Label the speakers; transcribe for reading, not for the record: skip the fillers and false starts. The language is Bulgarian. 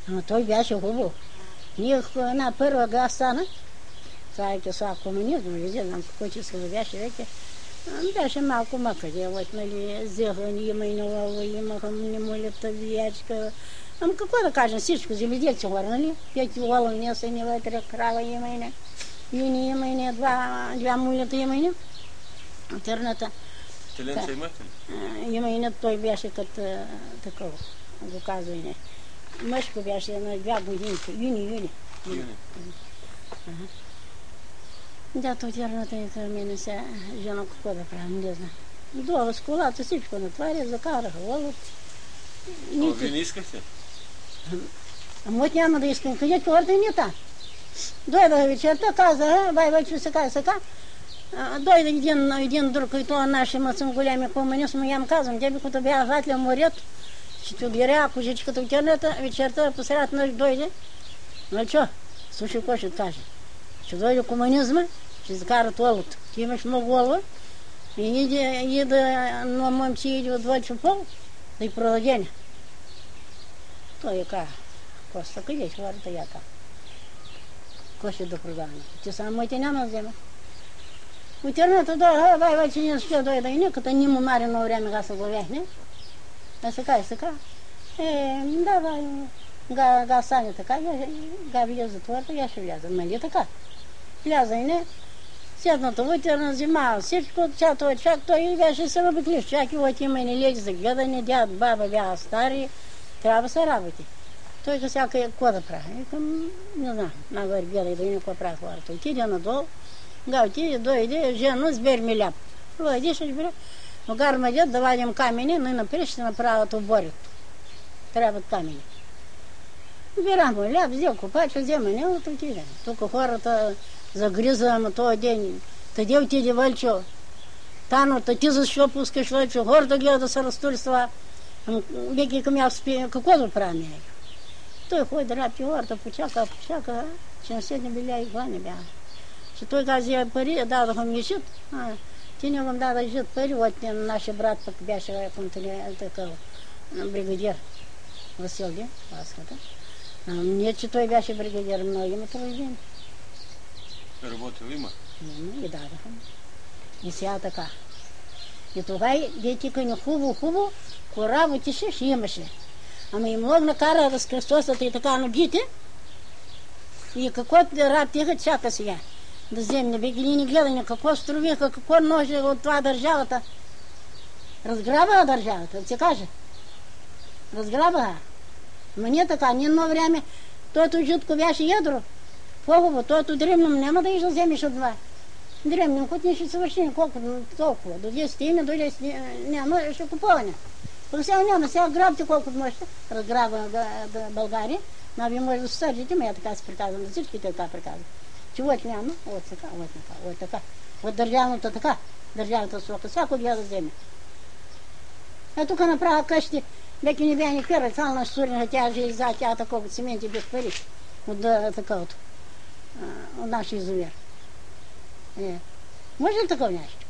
Speaker 1: Той беше хубаво. Ние една първа гастана, царите са комунизм, не знам какво число беше вече, беше малко мъкъде, вот, нали, зехани има и нового, имаха немолята виячка. Какво да кажем, всичко, земеделци хора, нали? Пети олови не са, не вътре, крава има и не, юни има и не, два мулята има и не. Терната.
Speaker 2: Теленца имате ли?
Speaker 1: Има и не, той беше като такова, го казва и не. Мъжко беше на 2 годинки, юни. Да, то терната и към мене се, жена какво да правим, не знам. Долу с колата всичко натваря, закараха олов.
Speaker 2: Вие не искахте?
Speaker 1: Мот няма да искам, къде хората и не там. Дойдах вечерта, каза, байбачо сега. Дойде един друг, който наши съм голями комунисти, я му казвам, тебе като бях ватля морето, ще обиря, ако жичката в терната, вечерта посред нощ дойде. Ну що, слушай, какво ще каже? Ще дойде комунизма, ще закарат олото. Ти имаш много олова и на момче иде от 2 пол, да й продадене. Той я каза, Коста, къде ще хората я каза? Какво ще да продаваме? Ти само моите няма да вземат. В терната дойде, байбаче не ще дойде и не, като ни му мари на време, аз се го бях, не? А сега. Га стане така, га влезе затвората, я ще вляза. Нали така? Вляза и не. Седната вътърна зима, всичко, чак той беше се обиклив. Чак и от има и не леди за гледане, дяд, баба бяха стари, трябва да се работи. Той ка всяка какво да прави. Викам, не знам, нагоре гледай да видим какво прави хората. Отиде надолу, отиде, дойде, жена, сбери ми ляп. Дойде, ще бери. Но гарма дед да вадим камени, но и напред ще направят оборят. Трябват камени. Бирам му ляп, взел копача, взема неговото отиде. Тук хората загриза, ама този ден. Къде отиде Вълчо? Тано, ти защо пускаш Вълчо? Хората гледа да се разтурства. Веки към спи, какво да правим? Той ходи да рапи хората, почака, че на седне биля и глава не бяха. Че той каза, пари, дадоха ми жит. Ти не го даде жит пари, от нашия брат пък беше такъв бригадир. Василди, Васката. Не, че той беше бригадир, но има труден.
Speaker 2: Работил има?
Speaker 1: И дадоха. И сега така. И тогава детика ни хубаво, работеше, ще имаше. Ама им логна кара разкръстосата и така ногите. И какво работиха, чака сега. Да вземне, бе ги не гледане, какво струвиха, какво ноже от това държавата. Разграбаха държавата, да се каже. Разграбаха. Ма не така, не едно време, тото жутко беше ядро. По-хубаво, тото древном няма да и да вземеш от това. Древном, хоть не ще съвърши, колко толкова. До 10 име, до 10 няма, ще купуване. Пък сега няма, сега грабте колкото можете. Разграба България. Но ви може да се сърдите, но я така се приказвам, да всички така приказвам. Че от няма, от така. От държавната така, държавната сока, всяко бия да вземе. А тук направя къщи, веки не бяха ни кърва, цяло на штурниха, тя железа, тя такова, цементи без пари. От таковото, от нашия изовер. Може ли такова нещо?